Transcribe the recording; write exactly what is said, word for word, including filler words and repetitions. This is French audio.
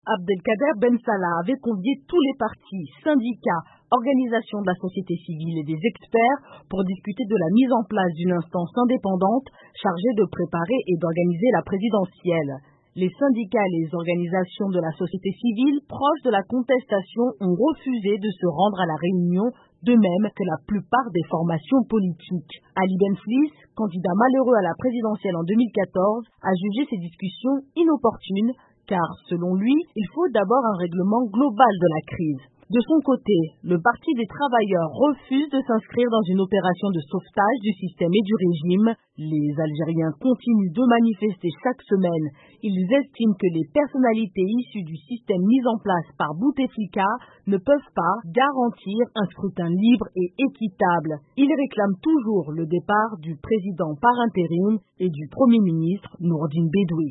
Abdelkader Ben Salah avait convié tous les partis, syndicats, organisations de la société civile et des experts pour discuter de la mise en place d'une instance indépendante chargée de préparer et d'organiser la présidentielle. Les syndicats et les organisations de la société civile proches de la contestation ont refusé de se rendre à la réunion, de même que la plupart des formations politiques. Ali Benflis, candidat malheureux à la présidentielle en deux mille quatorze, a jugé ces discussions inopportunes car, selon lui, il faut d'abord un règlement global de la crise. De son côté, le Parti des travailleurs refuse de s'inscrire dans une opération de sauvetage du système et du régime. Les Algériens continuent de manifester chaque semaine. Ils estiment que les personnalités issues du système mis en place par Bouteflika ne peuvent pas garantir un scrutin libre et équitable. Ils réclament toujours le départ du président par intérim et du Premier ministre Nourdine Bedoui.